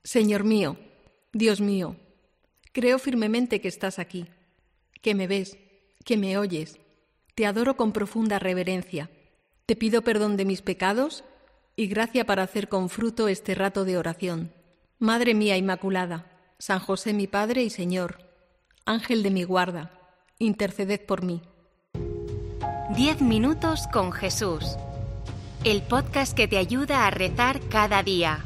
Señor mío, Dios mío, creo firmemente que estás aquí, que me ves, que me oyes. Te adoro con profunda reverencia. Te pido perdón de mis pecados y gracia para hacer con fruto este rato de oración. Madre mía Inmaculada, San José mi Padre y Señor, Ángel de mi guarda, interceded por mí. 10 minutos con Jesús. El podcast que te ayuda a rezar cada día.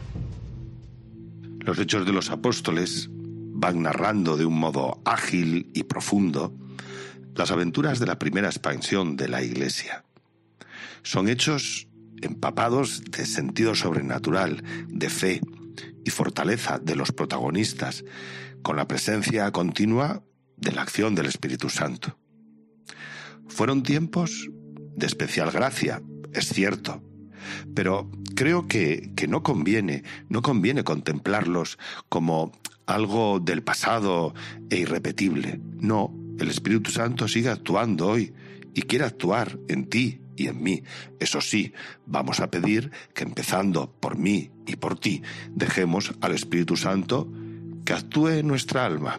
Los Hechos de los Apóstoles van narrando de un modo ágil y profundo las aventuras de la primera expansión de la Iglesia. Son hechos empapados de sentido sobrenatural, de fe y fortaleza de los protagonistas, con la presencia continua de la acción del Espíritu Santo. Fueron tiempos de especial gracia, es cierto, pero creo que no conviene contemplarlos como algo del pasado e irrepetible. No, el Espíritu Santo sigue actuando hoy y quiere actuar en ti y en mí. Eso sí, vamos a pedir que, empezando por mí y por ti, dejemos al Espíritu Santo que actúe en nuestra alma,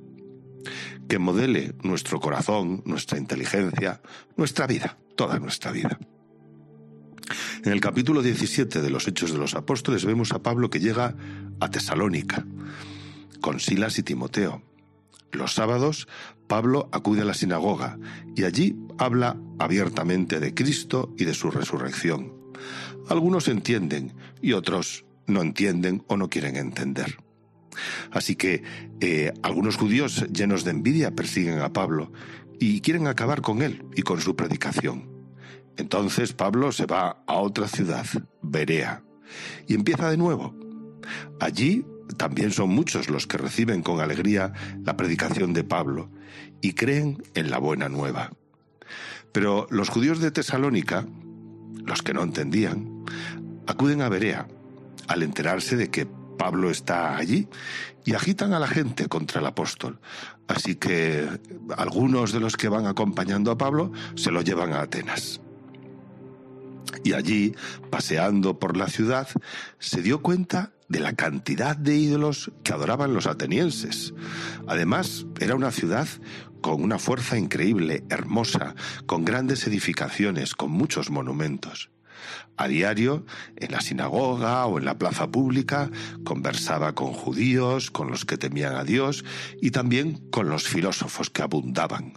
que modele nuestro corazón, nuestra inteligencia, nuestra vida, toda nuestra vida. En el capítulo 17 de los Hechos de los Apóstoles vemos a Pablo que llega a Tesalónica con Silas y Timoteo. Los sábados, Pablo acude a la sinagoga y allí habla abiertamente de Cristo y de su resurrección. Algunos entienden y otros no entienden o no quieren entender. Así que algunos judíos llenos de envidia persiguen a Pablo y quieren acabar con él y con su predicación. Entonces Pablo se va a otra ciudad, Berea, y empieza de nuevo. Allí también son muchos los que reciben con alegría la predicación de Pablo y creen en la buena nueva. Pero los judíos de Tesalónica, los que no entendían, acuden a Berea al enterarse de que Pablo está allí y agitan a la gente contra el apóstol. Así que algunos de los que van acompañando a Pablo se lo llevan a Atenas. Y allí, paseando por la ciudad, se dio cuenta de la cantidad de ídolos que adoraban los atenienses. Además, era una ciudad con una fuerza increíble, hermosa, con grandes edificaciones, con muchos monumentos. A diario, en la sinagoga o en la plaza pública, conversaba con judíos, con los que temían a Dios y también con los filósofos que abundaban.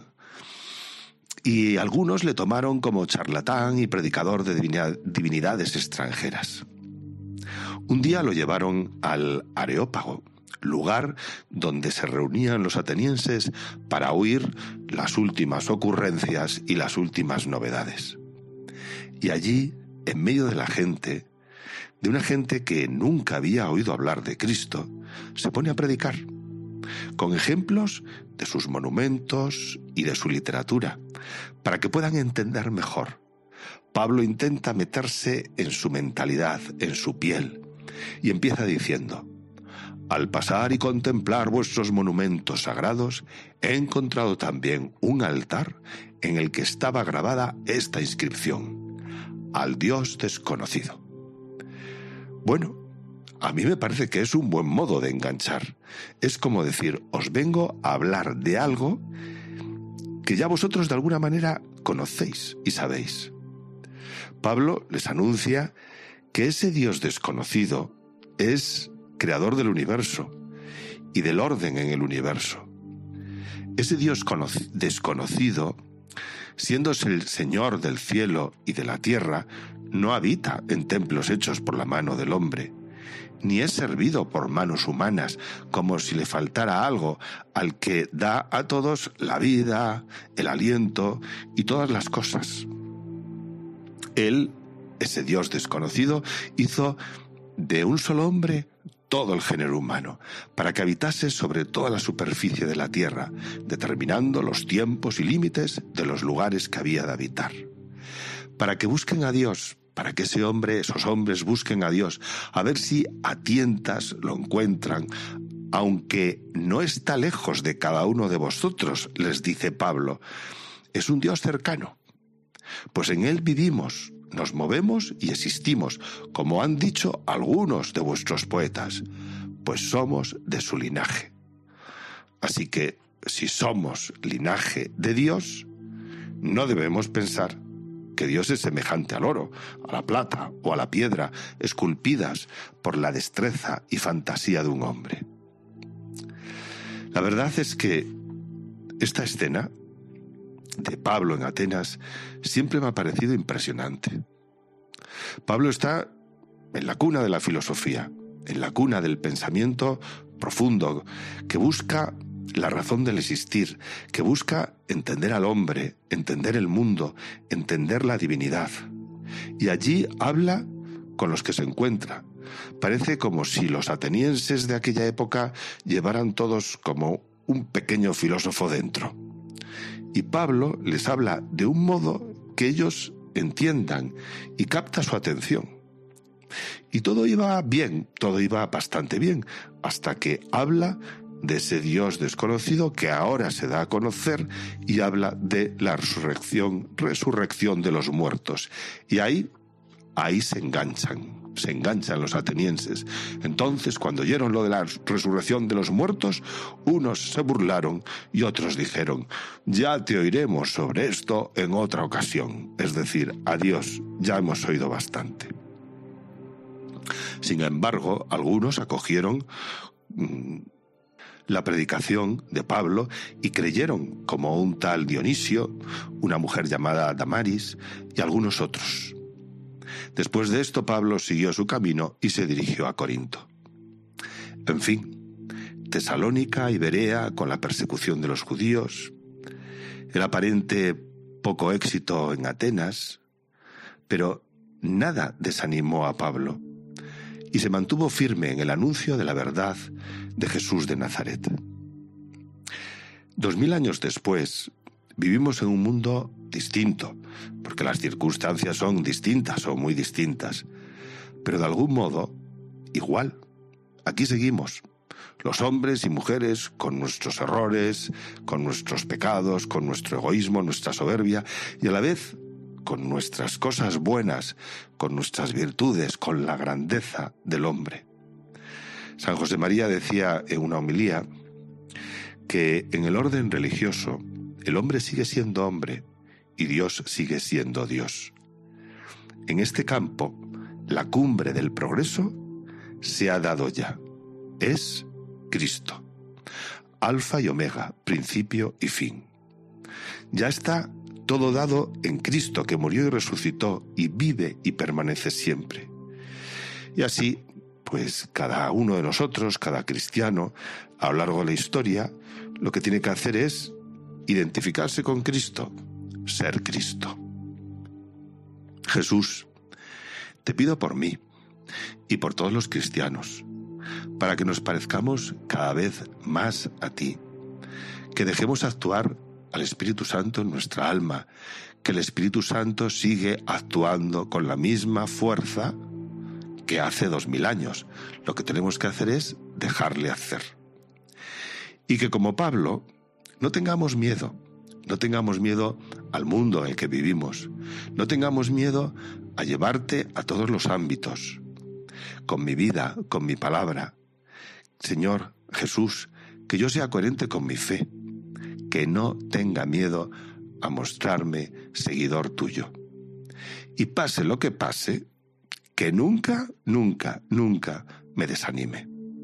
Y algunos le tomaron como charlatán y predicador de divinidades extranjeras. Un día lo llevaron al Areópago, lugar donde se reunían los atenienses para oír las últimas ocurrencias y las últimas novedades. Y allí, en medio de la gente, de una gente que nunca había oído hablar de Cristo, se pone a predicar, con ejemplos de sus monumentos y de su literatura, para que puedan entender mejor. Pablo intenta meterse en su mentalidad, en su piel, y empieza diciendo: al pasar y contemplar vuestros monumentos sagrados, he encontrado también un altar en el que estaba grabada esta inscripción: al Dios desconocido. Bueno, a mí me parece que es un buen modo de enganchar. Es como decir, os vengo a hablar de algo que ya vosotros de alguna manera conocéis y sabéis. Pablo les anuncia que ese Dios desconocido es creador del universo y del orden en el universo. Ese Dios desconocido, siendo el Señor del cielo y de la tierra, no habita en templos hechos por la mano del hombre, ni es servido por manos humanas, como si le faltara algo al que da a todos la vida, el aliento y todas las cosas. Él, ese Dios desconocido, hizo de un solo hombre todo el género humano, para que habitase sobre toda la superficie de la tierra, determinando los tiempos y límites de los lugares que había de habitar. Para que busquen a Dios, para que esos hombres busquen a Dios, a ver si a tientas lo encuentran, aunque no está lejos de cada uno de vosotros, les dice Pablo. Es un Dios cercano, pues en Él vivimos, nos movemos y existimos, como han dicho algunos de vuestros poetas. pues somos de su linaje. Así que, si somos linaje de Dios, no debemos pensar que Dios es semejante al oro, a la plata o a la piedra, esculpidas por la destreza y fantasía de un hombre. La verdad es que esta escena de Pablo en Atenas siempre me ha parecido impresionante. Pablo está en la cuna de la filosofía, en la cuna del pensamiento profundo, que busca la razón del existir, que busca entender al hombre, entender el mundo, entender la divinidad. Y allí habla con los que se encuentra. Parece como si los atenienses de aquella época llevaran todos como un pequeño filósofo dentro. Y Pablo les habla de un modo que ellos entiendan y capta su atención. Y todo iba bien, todo iba bastante bien, hasta que habla de ese Dios desconocido que ahora se da a conocer y habla de la resurrección de los muertos. Y ahí se enganchan los atenienses. Entonces, cuando oyeron lo de la resurrección de los muertos, unos se burlaron y otros dijeron: ya te oiremos sobre esto en otra ocasión. Es decir, adiós, ya hemos oído bastante. Sin embargo, algunos acogieron la predicación de Pablo y creyeron, como un tal Dionisio, una mujer llamada Damaris y algunos otros. Después de esto, Pablo siguió su camino y se dirigió a Corinto. En fin, Tesalónica y Berea con la persecución de los judíos, el aparente poco éxito en Atenas, pero nada desanimó a Pablo y se mantuvo firme en el anuncio de la verdad de Jesús de Nazaret. 2000 años después, vivimos en un mundo distinto, porque las circunstancias son distintas o muy distintas, pero de algún modo, igual. Aquí seguimos, los hombres y mujeres, con nuestros errores, con nuestros pecados, con nuestro egoísmo, nuestra soberbia, y a la vez con nuestras cosas buenas, con nuestras virtudes, con la grandeza del hombre. San José María decía en una homilía que en el orden religioso el hombre sigue siendo hombre y Dios sigue siendo Dios. En este campo, la cumbre del progreso se ha dado ya. Es Cristo, alfa y omega, principio y fin. Ya está todo dado en Cristo, que murió y resucitó y vive y permanece siempre. Y así, pues cada uno de nosotros, cada cristiano, a lo largo de la historia, lo que tiene que hacer es identificarse con Cristo, ser Cristo. Jesús, te pido por mí y por todos los cristianos, para que nos parezcamos cada vez más a ti, que dejemos actuar al Espíritu Santo en nuestra alma, que el Espíritu Santo sigue actuando con la misma fuerza que hace 2000 años. Lo que tenemos que hacer es dejarle hacer. Y que como Pablo, no tengamos miedo al mundo en el que vivimos, no tengamos miedo a llevarte a todos los ámbitos, con mi vida, con mi palabra. Señor Jesús, que yo sea coherente con mi fe, que no tenga miedo a mostrarme seguidor tuyo. Y pase lo que pase, que nunca, nunca, nunca me desanime.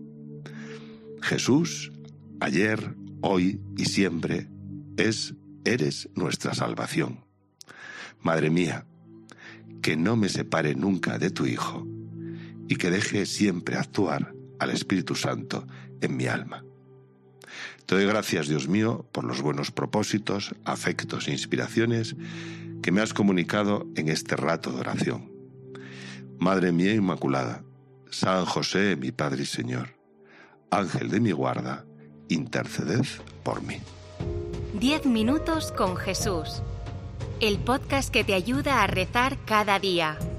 Jesús, ayer, hoy y siempre, eres nuestra salvación. Madre mía, que no me separe nunca de tu Hijo y que deje siempre actuar al Espíritu Santo en mi alma. Te doy gracias, Dios mío, por los buenos propósitos, afectos e inspiraciones que me has comunicado en este rato de oración. Madre mía Inmaculada, San José, mi Padre y Señor, Ángel de mi guarda, interceded por mí. 10 minutos con Jesús. El podcast que te ayuda a rezar cada día.